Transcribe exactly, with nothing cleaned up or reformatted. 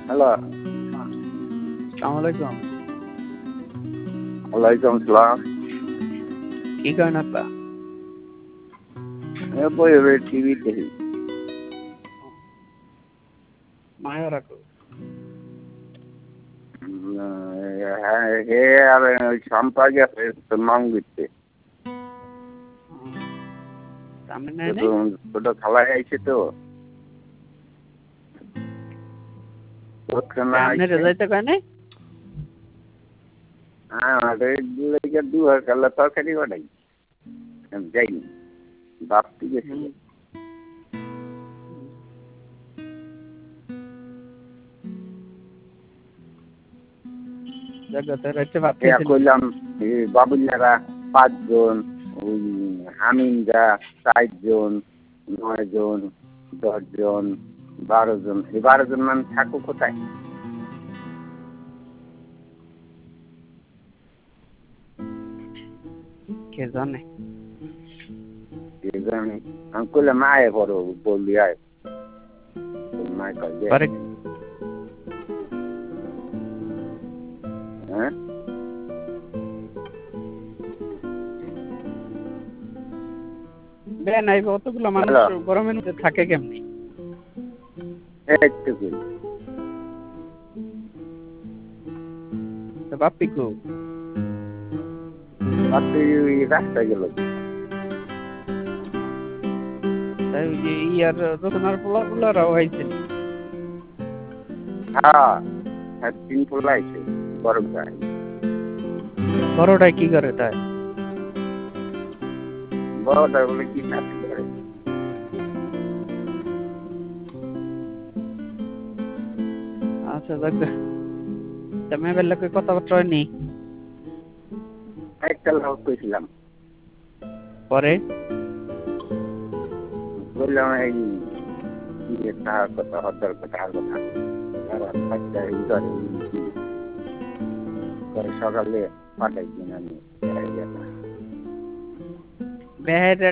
Hello, আসসালামু আলাইকুম। ওয়ালাইকুম আসসালাম। কি করেন আপা? আমি বই টিভি দেখি। মায়া রাখো। হ্যাঁ, হে আর ওই সম্পর্ক আছে মঙ্গিতে। সামনে নেই নেই ছোট খালা আইছে তো। সামনে রেজাইতে কয় নাই? হ্যাঁ, লেগে দু হাজার কালা তরকারি বানাই। যাইনি, বাপটি গেছিল। জগতে রাইতে ভাত ইয়া খাইছিলেন? কইলাম বাবুল্লারা পাঁচজন, ওই হামিনরা চারজন, নয় জন, দশ জন, বারো জন। এই বারো জন মানে থাকো কোথায়? কে জানে। কে জানে। আমি কইলাম আয় বড় বললি আয়। মায় কয় যে পরে হ্যাঁ বেন আইবে অতগুলো মানুষ হ্যালো, গরমের মধ্যে থাকে কেমনি? এইটুকুই। তো বাপ্পি কো? বাপি রাস্তায় গেল। তাই ওই যে ইয়ার রচনার পোলা পোলারাও আইছেন। হ্যাঁ, হ্যাঁ তিন পোলা আইছে গরম চাই। বড়টাই কি করে তাই? বড়টা বলে কি চাকরি করে। আচ্ছা দেখ তুমি বেলা কই কথাবার্তা হয়নি? একটা লোক কইছিলাম। পরে বললাম এই যে তার কথা হদ্দার কথা আর কথা করে সকালে পাঠাই দিন আমি বেহের